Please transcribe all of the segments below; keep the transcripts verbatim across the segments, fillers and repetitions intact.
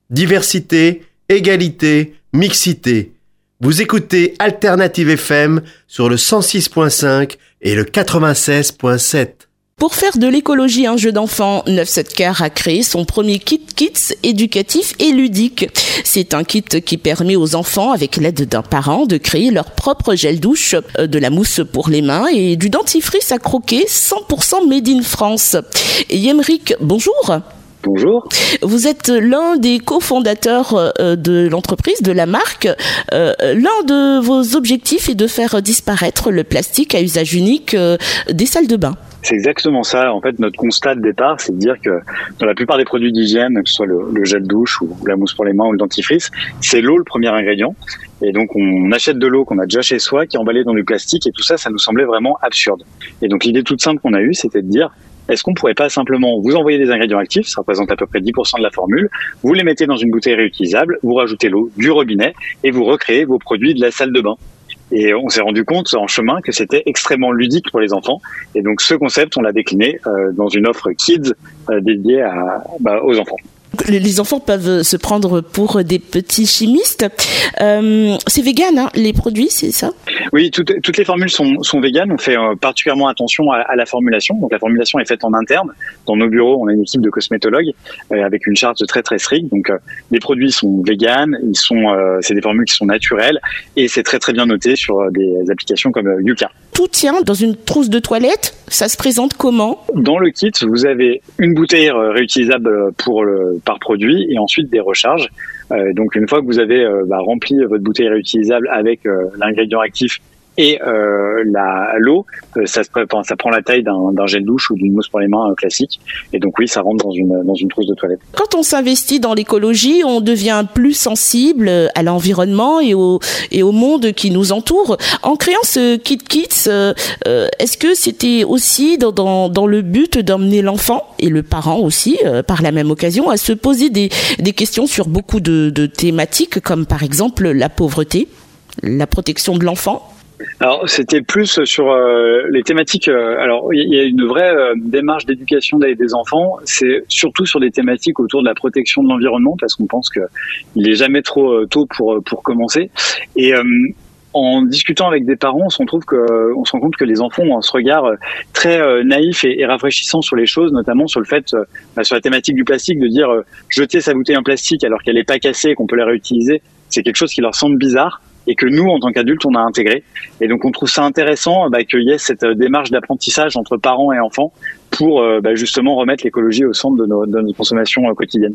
Diversité, égalité, mixité. Vous écoutez Alternative F M sur le cent six virgule cinq et le quatre-vingt-seize virgule sept. Pour faire de l'écologie un jeu d'enfant, neuf sept Car a créé son premier kit Kids éducatif et ludique. C'est un kit qui permet aux enfants, avec l'aide d'un parent, de créer leur propre gel douche, de la mousse pour les mains et du dentifrice à croquer cent pour cent made in France. Yemric, bonjour. Bonjour. Vous êtes l'un des cofondateurs de l'entreprise, de la marque. Euh, l'un de vos objectifs est de faire disparaître le plastique à usage unique des salles de bain. C'est exactement ça. En fait, notre constat de départ, c'est de dire que dans la plupart des produits d'hygiène, que ce soit le, le gel douche ou la mousse pour les mains ou le dentifrice, c'est l'eau le premier ingrédient. Et donc, on achète de l'eau qu'on a déjà chez soi, qui est emballée dans du plastique, et tout ça, ça nous semblait vraiment absurde. Et donc, l'idée toute simple qu'on a eue, c'était de dire, est-ce qu'on pourrait pas simplement vous envoyer des ingrédients actifs, ça représente à peu près dix pour cent de la formule, vous les mettez dans une bouteille réutilisable, vous rajoutez l'eau du robinet et vous recréez vos produits de la salle de bain. Et on s'est rendu compte en chemin que c'était extrêmement ludique pour les enfants. Et donc ce concept, on l'a décliné euh, dans une offre Kids euh, dédiée à, bah, aux enfants. Les enfants peuvent se prendre pour des petits chimistes. Euh, c'est vegan, hein, les produits, c'est ça ? Oui, toutes, toutes les formules sont, sont véganes. On fait euh, particulièrement attention à, à la formulation. Donc la formulation est faite en interne. Dans nos bureaux, on a une équipe de cosmétologues euh, avec une charte très très stricte. Donc euh, les produits sont véganes, ils sont, euh, c'est des formules qui sont naturelles et c'est très très bien noté sur euh, des applications comme euh, Yuka. Tout tient dans une trousse de toilette. Ça se présente comment ? Dans le kit, vous avez une bouteille euh, réutilisable pour le par produit et ensuite des recharges. Euh, donc une fois que vous avez euh, bah, rempli votre bouteille réutilisable avec euh, l'ingrédient actif et euh, la l'eau, euh, ça, se, enfin, ça prend la taille d'un, d'un gel douche ou d'une mousse pour les mains euh, classique. Et donc oui, ça rentre dans une dans une trousse de toilette. Quand on s'investit dans l'écologie, on devient plus sensible à l'environnement et au et au monde qui nous entoure. En créant ce kit Kids, euh, euh, est-ce que c'était aussi dans dans dans le but d'emmener l'enfant et le parent aussi, euh, par la même occasion, à se poser des des questions sur beaucoup de de thématiques, comme par exemple la pauvreté, la protection de l'enfant? Alors c'était plus sur euh, les thématiques. Euh, alors il y a une vraie euh, démarche d'éducation des, des enfants. C'est surtout sur des thématiques autour de la protection de l'environnement, parce qu'on pense que il est jamais trop euh, tôt pour pour commencer. Et euh, en discutant avec des parents, on se retrouve que on se rend compte que les enfants ont ce regard très euh, naïf et, et rafraîchissant sur les choses, notamment sur le fait, euh, bah, sur la thématique du plastique, de dire euh, jeter sa bouteille en plastique alors qu'elle n'est pas cassée et qu'on peut la réutiliser. C'est quelque chose qui leur semble bizarre et que nous, en tant qu'adultes, on a intégré. Et donc, on trouve ça intéressant bah, qu'il y ait cette démarche d'apprentissage entre parents et enfants pour euh, bah, justement remettre l'écologie au centre de nos, de nos consommations euh, quotidiennes.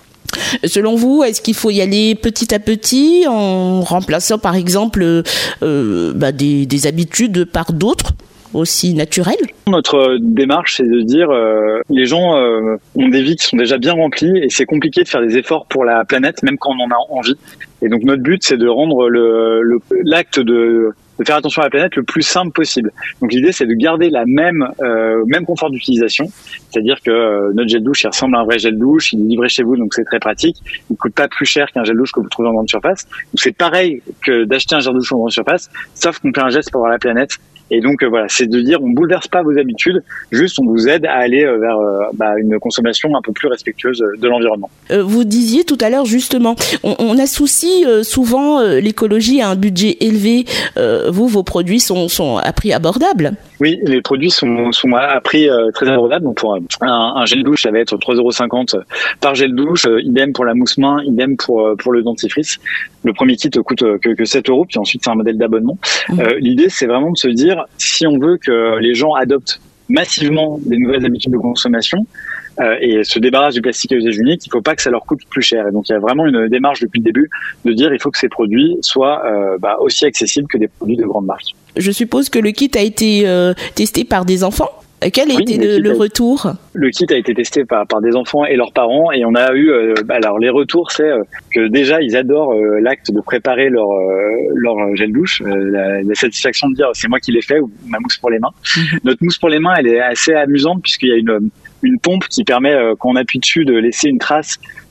Selon vous, est-ce qu'il faut y aller petit à petit en remplaçant, par exemple, euh, bah, des, des habitudes par d'autres aussi naturelles ? Notre démarche, c'est de dire euh, les gens euh, ont des vies qui sont déjà bien remplies et c'est compliqué de faire des efforts pour la planète, même quand on en a envie. Et donc notre but, c'est de rendre le, le l'acte de, de faire attention à la planète le plus simple possible. Donc l'idée, c'est de garder la même euh, même confort d'utilisation, c'est-à-dire que euh, notre gel douche, il ressemble à un vrai gel douche, il est livré chez vous, donc c'est très pratique. Il coûte pas plus cher qu'un gel douche que vous trouvez en grande surface. Donc c'est pareil que d'acheter un gel douche en grande surface, sauf qu'on fait un geste pour la planète. Et donc euh, voilà, c'est de dire on bouleverse pas vos habitudes, juste on vous aide à aller euh, vers euh, bah, une consommation un peu plus respectueuse de l'environnement. Euh, vous disiez tout à l'heure justement, on, on associe euh, souvent euh, l'écologie à un budget élevé. Euh, vous, vos produits sont, sont à prix abordable. Oui, les produits sont, sont à prix euh, très abordable. Donc pour un, un gel douche, ça va être trois euros cinquante par gel douche. Euh, idem pour la mousse main, idem pour pour le dentifrice. Le premier kit coûte que, que sept euros, puis ensuite c'est un modèle d'abonnement. Mmh. Euh, l'idée, c'est vraiment de se dire, si on veut que les gens adoptent massivement des nouvelles habitudes de consommation euh, et se débarrassent du plastique à usage unique, il ne faut pas que ça leur coûte plus cher. Et donc il y a vraiment une démarche depuis le début de dire il faut que ces produits soient euh, bah, aussi accessibles que des produits de grandes marques. Je suppose que le kit a été euh, testé par des enfants. Quel a oui, été le, le, le retour ? Le kit a été testé par, par des enfants et leurs parents et on a eu, euh, alors les retours, c'est euh, que déjà ils adorent euh, l'acte de préparer leur euh, leur gel douche, euh, la, la satisfaction de dire c'est moi qui l'ai fait ou ma mousse pour les mains. Mm-hmm. Notre mousse pour les mains, elle est assez amusante puisqu'il y a une une pompe qui permet euh, quand on appuie dessus de laisser une trace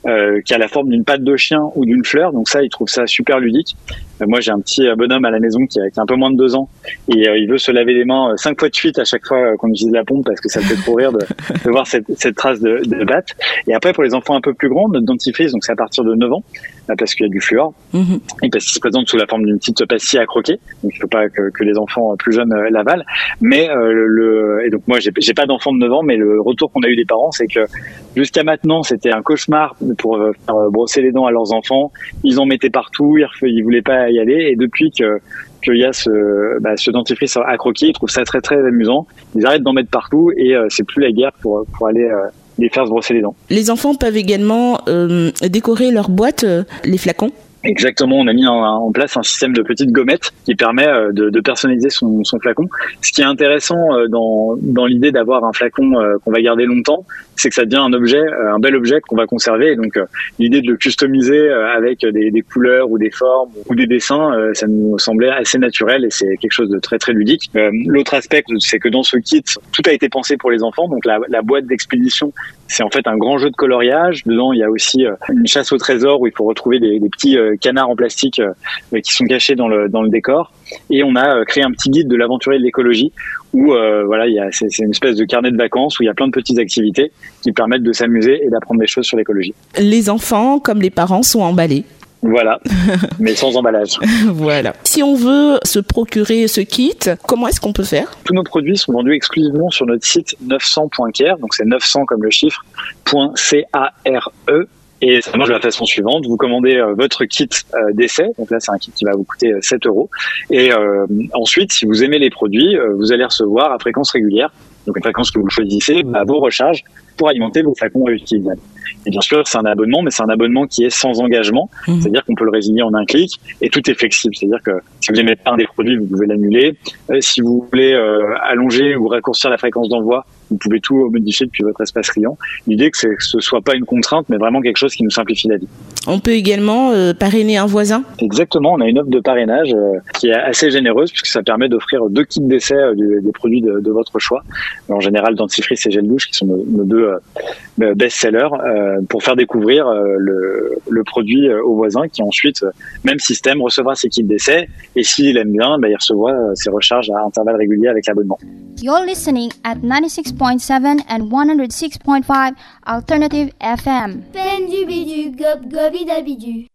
euh, qui a la forme d'une patte de chien ou d'une fleur. Donc ça, il trouve ça super ludique. Euh, moi, j'ai un petit bonhomme à la maison qui a, qui a un peu moins de deux ans et euh, il veut se laver les mains euh, cinq fois de suite à chaque fois euh, qu'on utilise la pompe parce que ça me fait trop rire de, de voir cette, cette trace de, de batte. Et après, pour les enfants un peu plus grands, notre dentifrice, donc c'est à partir de neuf ans, là, parce qu'il y a du fluor mmh. et parce qu'il se présente sous la forme d'une petite pastille à croquer. Donc il ne faut pas que, que les enfants plus jeunes euh, l'avalent. Mais euh, le et donc moi, j'ai, j'ai pas d'enfant de neuf ans, mais le retour qu'on a eu des parents, c'est que jusqu'à maintenant, c'était un cauchemar pour euh, faire brosser les dents à leurs enfants. Ils en mettaient partout, ils, ils voulaient pas y aller. Et depuis que qu'il y a ce, bah, ce dentifrice à croquer, ils trouvent ça très très amusant. Ils arrêtent d'en mettre partout et euh, c'est plus la guerre pour pour aller euh, les faire se brosser les dents. Les enfants peuvent également euh, décorer leur boîte, euh, les flacons. Exactement, on a mis en, en place un système de petites gommettes qui permet de, de personnaliser son, son flacon. Ce qui est intéressant dans, dans l'idée d'avoir un flacon qu'on va garder longtemps, c'est que ça devient un objet, un bel objet qu'on va conserver. Et donc l'idée de le customiser avec des, des couleurs ou des formes ou des dessins, ça nous semblait assez naturel et c'est quelque chose de très très ludique. L'autre aspect, c'est que dans ce kit, tout a été pensé pour les enfants. Donc la, la boîte d'expédition, c'est en fait un grand jeu de coloriage. Dedans, il y a aussi une chasse au trésor où il faut retrouver des, des petits canards en plastique euh, qui sont cachés dans le dans le décor. Et on a euh, créé un petit guide de l'aventurier de l'écologie où euh, voilà, il y a c'est, c'est une espèce de carnet de vacances où il y a plein de petites activités qui permettent de s'amuser et d'apprendre des choses sur l'écologie. Les enfants, comme les parents, sont emballés. Voilà, mais sans emballage. Voilà. Si on veut se procurer ce kit, comment est-ce qu'on peut faire ? Tous nos produits sont vendus exclusivement sur notre site neuf cents point care, donc c'est neuf cents comme le chiffre, point C A R E. Et ça marche de la façon suivante, vous commandez euh, votre kit euh, d'essai, donc là c'est un kit qui va vous coûter euh, sept euros, et euh, ensuite si vous aimez les produits, euh, vous allez recevoir à fréquence régulière, donc une fréquence que vous choisissez, bah, vos recharges pour alimenter vos flacons réutilisables. Et bien sûr c'est un abonnement, mais c'est un abonnement qui est sans engagement, mmh. c'est-à-dire qu'on peut le résilier en un clic, et tout est flexible, c'est-à-dire que si vous n'aimez pas un des produits, vous pouvez l'annuler, euh, si vous voulez euh, allonger ou raccourcir la fréquence d'envoi, vous pouvez tout modifier depuis votre espace client. L'idée que, c'est, que ce soit pas une contrainte, mais vraiment quelque chose qui nous simplifie la vie. On peut également euh, parrainer un voisin ? Exactement, on a une offre de parrainage euh, qui est assez généreuse puisque ça permet d'offrir deux kits d'essai euh, des, des produits de, de votre choix. En général, dentifrice et gel douche qui sont nos, nos deux euh, best-sellers euh, pour faire découvrir euh, le, le produit euh, aux voisins qui ensuite, euh, même système, recevra ses kits d'essai et s'il aime bien, bah, il recevra euh, ses recharges à intervalles réguliers avec l'abonnement. You're listening at ninety-six point seven and one oh six point five Alternative F M. Pendubidu, gob gobidabidu.